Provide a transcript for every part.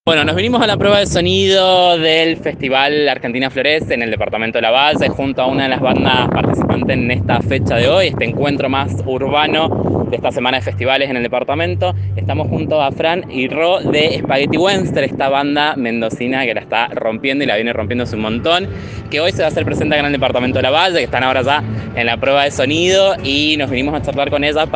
Bueno, nos vinimos a la prueba de sonido del Festival Argentina Florece en el departamento de La Valle, junto a una de las bandas participantes en esta fecha de hoy, este encuentro más urbano de esta semana de festivales en el departamento. Estamos junto a Fran y Ro de Spaghetti Western, esta banda mendocina que la está rompiendo y la viene rompiéndose un montón, que hoy se va a hacer presente acá en el departamento de La Valle, que están ahora ya en la prueba de sonido, y nos vinimos a charlar con ellas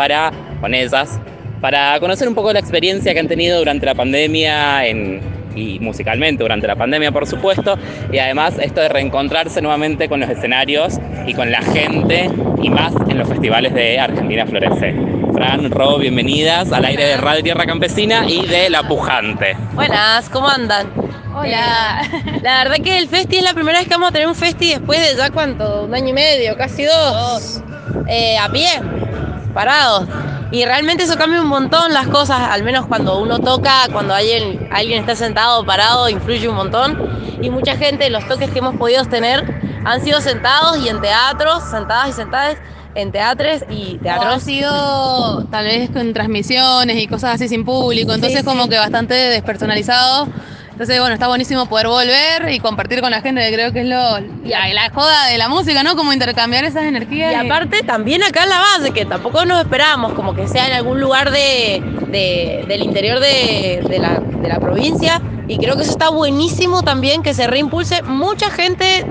para conocer un poco la experiencia que han tenido durante la pandemia y musicalmente durante la pandemia, por supuesto, y además esto de reencontrarse nuevamente con los escenarios y con la gente, y más en los festivales de Argentina Florece. Fran, Ro, bienvenidas al aire de Radio Tierra Campesina y de La Pujante. Buenas, ¿cómo andan? Hola. La verdad que el festi es la primera vez que vamos a tener un festi después de ya ¿cuánto? Un año y medio, casi dos. A pie, parados. Y realmente eso cambia un montón las cosas, al menos cuando uno toca, cuando alguien está sentado o parado, influye un montón. Y mucha gente, los toques que hemos podido tener han sido sentados y en teatros, sentadas y sentadas en teatres y teatros. O ha sido tal vez con transmisiones y cosas así sin público, entonces Sí. como que bastante despersonalizado. Entonces, bueno, está buenísimo poder volver y compartir con la gente, que creo que es la joda de la música, ¿no? Como intercambiar esas energías. Y aparte también acá en La Valle, que tampoco nos esperábamos, como que sea en algún lugar del interior de la provincia, y creo que eso está buenísimo también, que se reimpulse. Mucha gente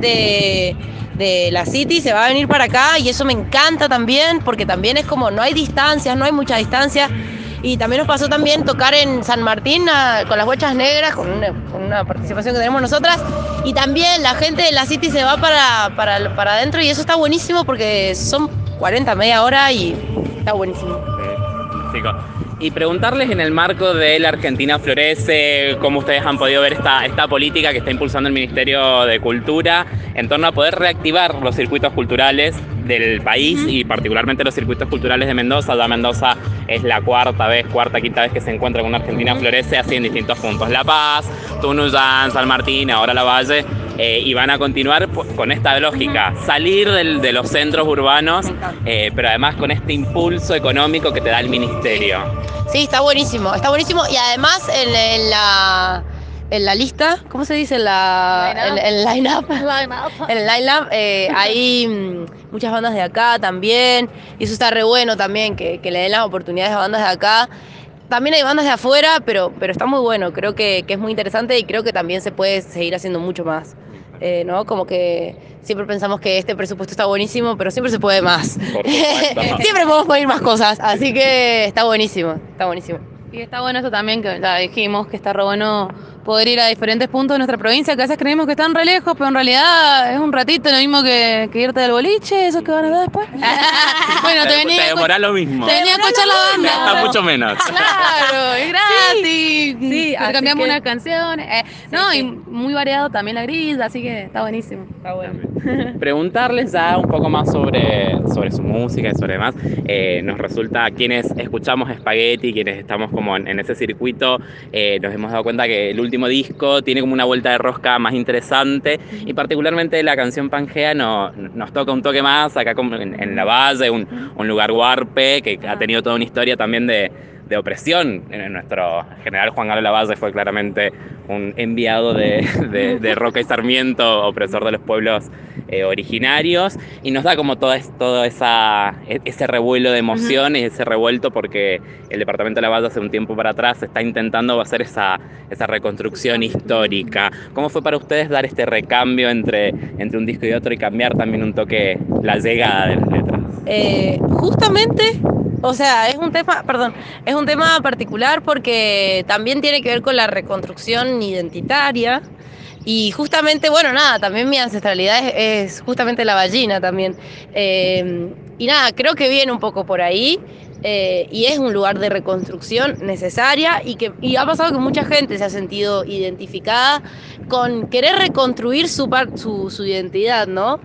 de la City se va a venir para acá, y eso me encanta también, porque también es como no hay distancias, no hay mucha distancia. Y también nos pasó también tocar en San Martín con las Huechas Negras, con una participación que tenemos nosotras. Y también la gente de la City se va para adentro, y eso está buenísimo porque son 40, media hora, y está buenísimo. Chicos, y preguntarles en el marco de la Argentina Florece, cómo ustedes han podido ver esta política que está impulsando el Ministerio de Cultura en torno a poder reactivar los circuitos culturales del país y particularmente los circuitos culturales de Mendoza. Ya Mendoza es la quinta vez que se encuentra con una Argentina Florece, así en distintos puntos. La Paz, Tunuyán, San Martín, ahora La Valle, y van a continuar con esta lógica, salir de los centros urbanos, pero además con este impulso económico que te da el Ministerio. Sí, está buenísimo, y además en la lista, ¿cómo se dice? El line-up. En el line-up hay muchas bandas de acá también, y eso está re bueno también, que le den las oportunidades a bandas de acá. También hay bandas de afuera, pero está muy bueno, creo que es muy interesante, y creo que también se puede seguir haciendo mucho más. ¿No? Como que siempre pensamos que este presupuesto está buenísimo, pero siempre se puede más. Siempre podemos pedir más cosas, así que está buenísimo. Y está bueno eso también, que ya dijimos que está re bueno poder ir a diferentes puntos de nuestra provincia, que a veces creemos que están re lejos, pero en realidad es un ratito, lo mismo que irte del boliche, esos que van a ver después. Bueno, te demorás lo mismo. Te venía a escuchar la banda. Está mucho menos. Claro, es gratis. Sí, cambiamos unas canciones. Y muy variado también la grilla, así que está buenísimo. Está bueno. Preguntarles ya un poco más sobre su música y sobre demás. Nos resulta, quienes escuchamos Spaghetti, quienes estamos como en ese circuito, nos hemos dado cuenta que el último disco tiene como una vuelta de rosca más interesante, y particularmente la canción Pangea nos toca un toque más acá como en La Valle, un lugar huarpe que ha tenido toda una historia también de opresión. Nuestro general Juan Galo Lavalle fue claramente un enviado de Roca y Sarmiento, opresor de los pueblos originarios, y nos da como todo ese revuelo de emociones, ese revuelto, porque el departamento de La Valle hace un tiempo para atrás está intentando hacer esa reconstrucción histórica. ¿Cómo fue para ustedes dar este recambio entre un disco y otro, y cambiar también un toque la llegada de las letras? Justamente, o sea, es un tema particular, porque también tiene que ver con la reconstrucción identitaria. Y justamente, bueno, nada, también mi ancestralidad es justamente la ballina también. Y nada, creo que viene un poco por ahí, y es un lugar de reconstrucción necesaria, y ha pasado que mucha gente se ha sentido identificada con querer reconstruir su identidad, ¿no?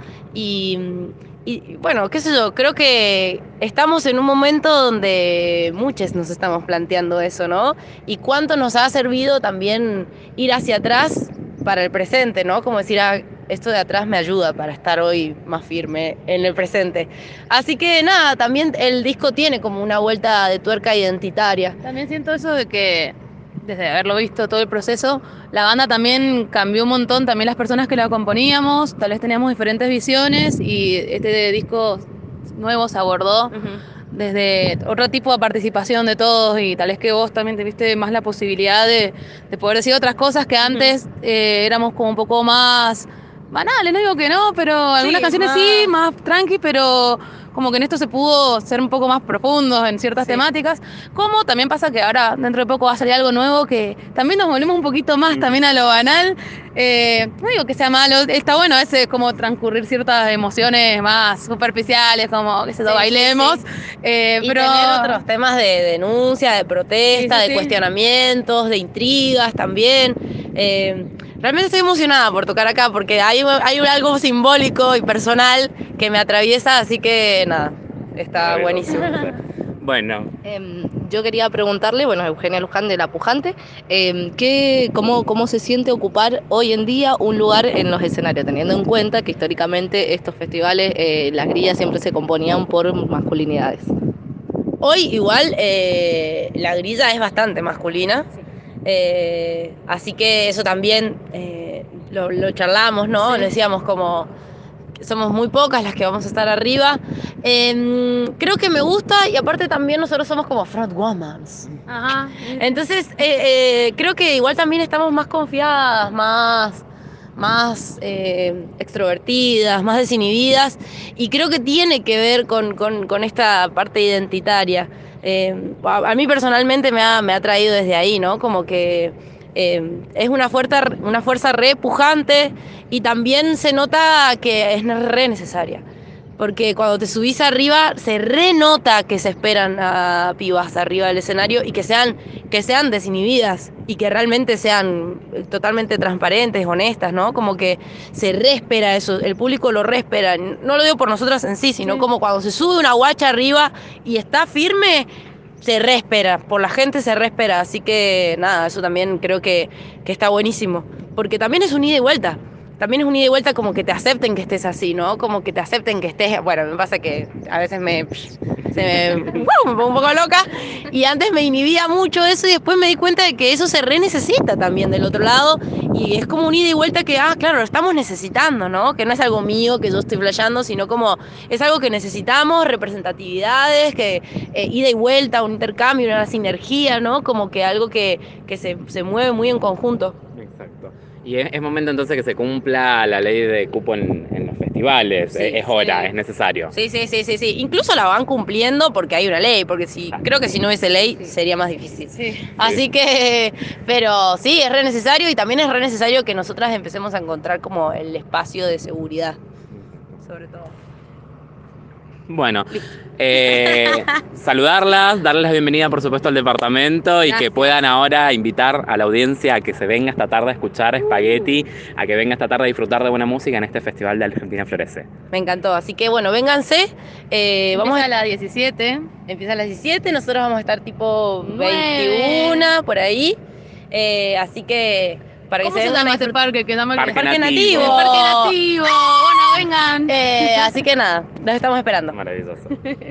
Y bueno, qué sé yo, creo que estamos en un momento donde muchos nos estamos planteando eso, ¿no? Y cuánto nos ha servido también ir hacia atrás para el presente, ¿no? Como decir, esto de atrás me ayuda para estar hoy más firme en el presente. Así que nada, también el disco tiene como una vuelta de tuerca identitaria. También siento eso de que desde haberlo visto todo el proceso, la banda también cambió un montón, también las personas que la componíamos, tal vez teníamos diferentes visiones y este disco nuevo se abordó desde otro tipo de participación de todos y tal vez que vos también tuviste más la posibilidad de poder decir otras cosas que antes éramos como un poco más banales, no digo que no, pero algunas canciones sí, más tranqui, pero como que en esto se pudo ser un poco más profundos en ciertas temáticas, como también pasa que ahora dentro de poco va a salir algo nuevo que también nos volvemos un poquito más también a lo banal, no digo que sea malo, está bueno a veces como transcurrir ciertas emociones más superficiales, como que se lo bailemos, y pero tener otros temas de denuncia, de protesta, de cuestionamientos, de intrigas también. Realmente estoy emocionada por tocar acá porque hay algo simbólico y personal que me atraviesa, así que nada, está buenísimo. Bueno. Yo quería preguntarle, bueno, Eugenia Luján de La Pujante, ¿cómo se siente ocupar hoy en día un lugar en los escenarios, teniendo en cuenta que históricamente estos festivales, las grillas siempre se componían por masculinidades? Hoy igual la grilla es bastante masculina. Así que eso también lo charlamos, ¿no? Lo decíamos como somos muy pocas las que vamos a estar arriba. Creo que me gusta y aparte también nosotros somos como frontwomans. Ajá. Entonces creo que igual también estamos más confiadas, más extrovertidas, más desinhibidas y creo que tiene que ver con esta parte identitaria. A mí personalmente me ha traído desde ahí, ¿no? Como que es una fuerza re pujante y también se nota que es re necesaria. Porque cuando te subís arriba se renota que se esperan a pibas arriba del escenario y que sean desinhibidas y que realmente sean totalmente transparentes, honestas, ¿no? Como que se respera eso, el público lo respera. No lo digo por nosotras en sí, sino como cuando se sube una guacha arriba y está firme, se respera, por la gente se respera. Así que nada, eso también creo que está buenísimo. Porque también es un ida y vuelta. También es un ida y vuelta como que te acepten que estés así, ¿no? Como que te acepten que estés... Bueno, me pasa que a veces me pongo un poco loca y antes me inhibía mucho eso y después me di cuenta de que eso se re necesita también del otro lado y es como un ida y vuelta que, claro, lo estamos necesitando, ¿no? Que no es algo mío que yo estoy flasheando, sino como es algo que necesitamos, representatividades, que ida y vuelta, un intercambio, una sinergia, ¿no? Como que algo que se mueve muy en conjunto. Exacto. Y es momento entonces que se cumpla la ley de cupo en los festivales, sí, es hora, es necesario. Sí. Incluso la van cumpliendo porque hay una ley, porque creo que si no hubiese ley sería más difícil. Sí. Así que, pero sí, es re necesario y también es re necesario que nosotras empecemos a encontrar como el espacio de seguridad, sobre todo. Bueno, saludarlas, darles la bienvenida por supuesto al departamento y que puedan ahora invitar a la audiencia a que se venga esta tarde a escuchar Spaghetti, a que venga esta tarde a disfrutar de buena música en este festival de Argentina Florece. Me encantó, así que bueno, vénganse. Vamos a las 17. Empieza a las 17, nosotros vamos a estar tipo 21, por ahí. Así que... ¿Cómo se llama ese parque? Que Parque Nativo. El Parque Nativo. Bueno, vengan. Así que nada, los estamos esperando. Maravilloso.